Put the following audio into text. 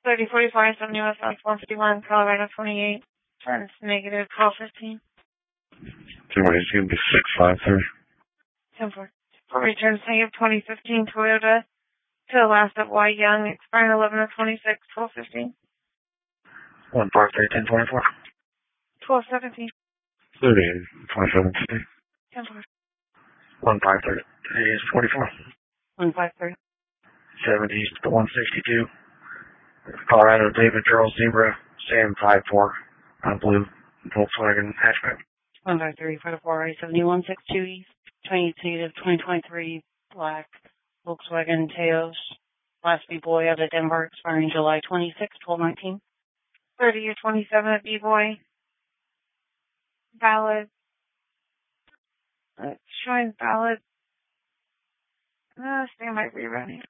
3045 70 West 151, Colorado 28. Turns negative 1215. It's going to be 653. 10-4. Returns negative 2015 Toyota to the last of Y Young, expiring 11 of 26, 1215. 153, 1024. 1217. 30, 2750. 10-4. 153, is 44. 153. 70 east to 162. Colorado David Charles Zebra, Sam 54, blue Volkswagen hatchback. 153, 54, 7162 East, 2023, black Volkswagen Taos, Class B boy out of Denver, expiring July 26, 1219. 30 or 27 at B boy. Valid. It's showing valid. Standby rerunning.